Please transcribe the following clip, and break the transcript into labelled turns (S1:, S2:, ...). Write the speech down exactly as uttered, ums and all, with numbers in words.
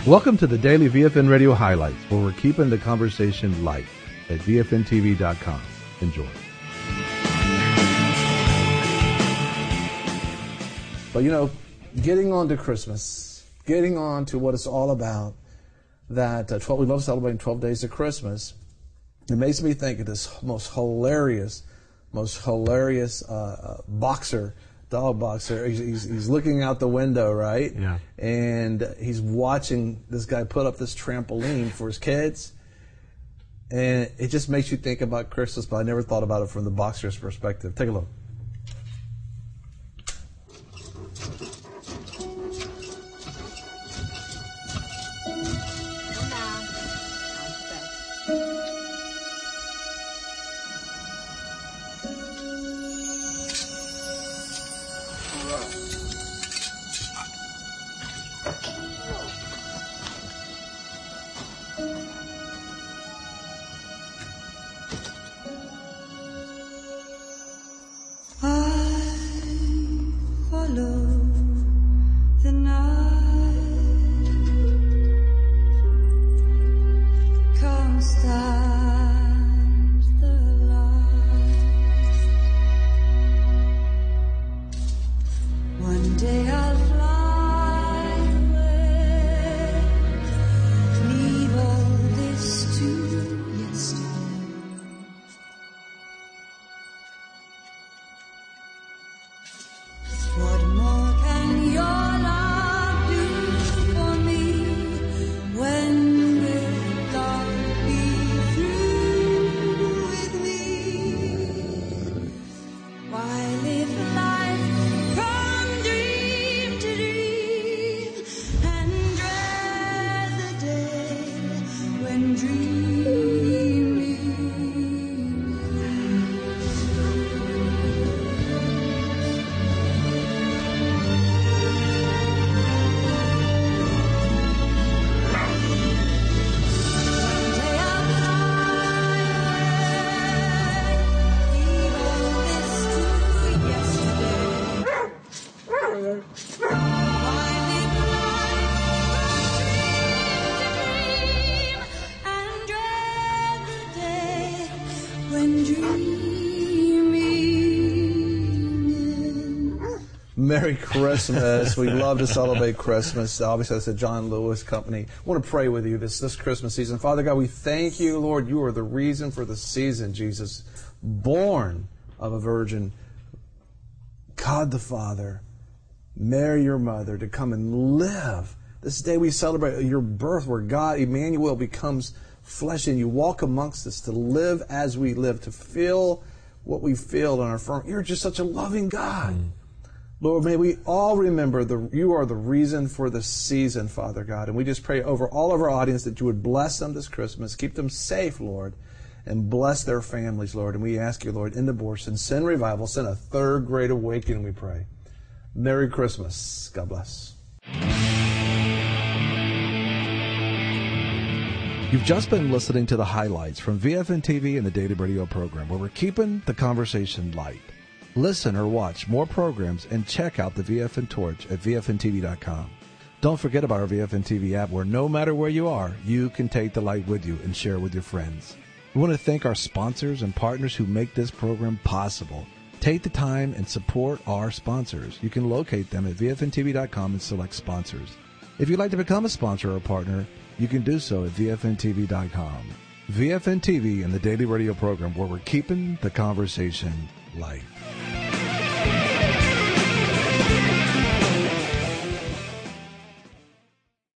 S1: Welcome to the Daily V F N Radio Highlights, where we're keeping the conversation light at V F N T V dot com. Enjoy.
S2: But, you know, getting on to Christmas, getting on to what it's all about, that uh, twelve, we love celebrating twelve days of Christmas. It makes me think of this most hilarious, most hilarious uh, uh, boxer, dog boxer. He's, he's, he's looking out the window, right?
S1: Yeah.
S2: And he's watching this guy put up this trampoline for his kids. And it just makes you think about Christmas, but I never thought about it from the boxer's perspective. Take a look. Merry Christmas. We love to celebrate Christmas. Obviously, that's the John Lewis Company. I want to pray with you this, this Christmas season. Father God, we thank you, Lord. You are the reason for the season, Jesus. Born of a virgin, God the Father, Mary your mother, to come and live. This day we celebrate your birth, where God, Emmanuel, becomes flesh, and you walk amongst us to live as we live, to feel what we feel in our firm. You're just such a loving God. Mm. Lord, may we all remember that you are the reason for the season, Father God. And we just pray over all of our audience that you would bless them this Christmas, keep them safe, Lord, and bless their families, Lord. And we ask you, Lord, in abortion, send revival, send a third great awakening, we pray. Merry Christmas. God bless.
S1: You've just been listening to the highlights from V F N T V and the Daily Radio program, where we're keeping the conversation light. Listen or watch more programs and check out the V F N Torch at V F N T V dot com. Don't forget about our V F N T V app, where no matter where you are, you can take the light with you and share it with your friends. We want to thank our sponsors and partners who make this program possible. Take the time and support our sponsors. You can locate them at V F N T V dot com and select sponsors. If you'd like to become a sponsor or a partner, you can do so at V F N T V dot com. V F N T V and the Daily Radio program, where we're keeping the conversation light.